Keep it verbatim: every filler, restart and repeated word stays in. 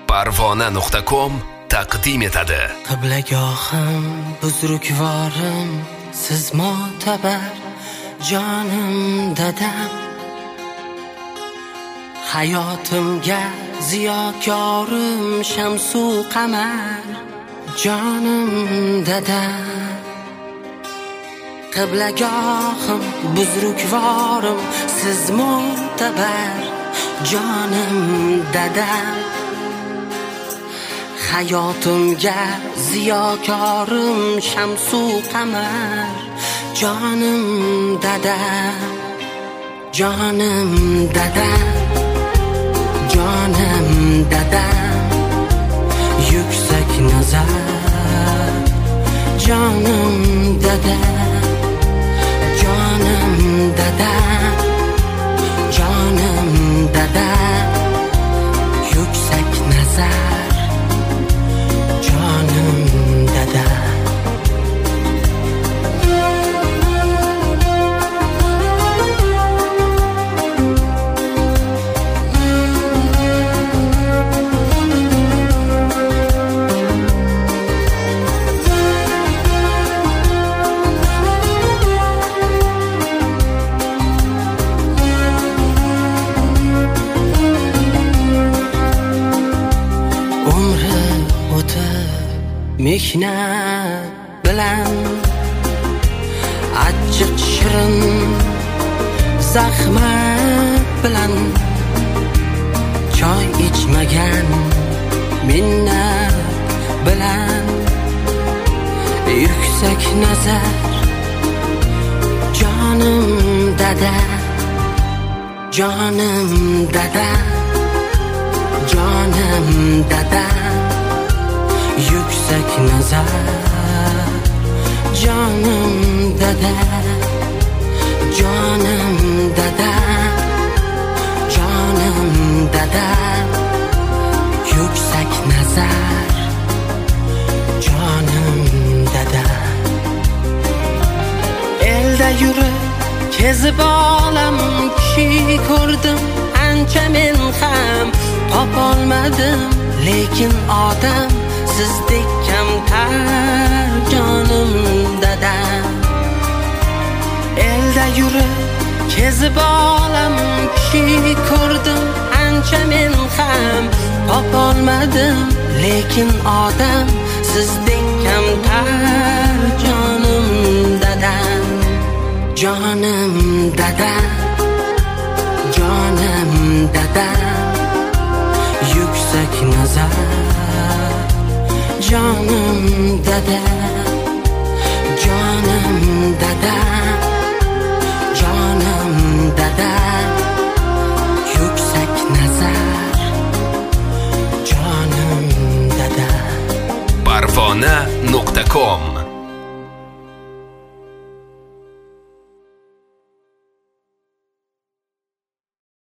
parvona nuqta com taqdim etadi. Qiblagohim buzrukvorim, siz mo'tabar jonim dadam. Hayotimga ziyokorim shamsu qamar jonim dadam. Qiblagohim buzrukvorim, siz mo'tabar jonim dadam. Hayotimga ziyokorim shamsu qamar jonim dadam. Jonim dadam, jonim dadam, yuksak nazar jonim dadam. Jonim dadam, jonim dadam, yuksak nazar jonim dadam. Mehnat bilan achchiq shirin zahmat bilan choy ichmagan minnat bilan yuksak nazar jonim dada. Jonim dada, jonim dada, yuksak nazar jonim dada. Jonim dada, jonim dada, yuksak nazar jonim dada. Elda yurib kezib olam kishi ko'rdim, ancha men ham topolmadim, lekin odam sizdek kamtar jonim dadam. Elda yurib kezib olam kishi ko'rdim, ancha men ham topolmadim, lekin odam sizdek kamtar jonim dadam. Jonim dadam, jonim dadam, yuksak nazar jonim dada. Jonim dada, jonim dada, yuksak nazar jonim dada. parvona nuqta com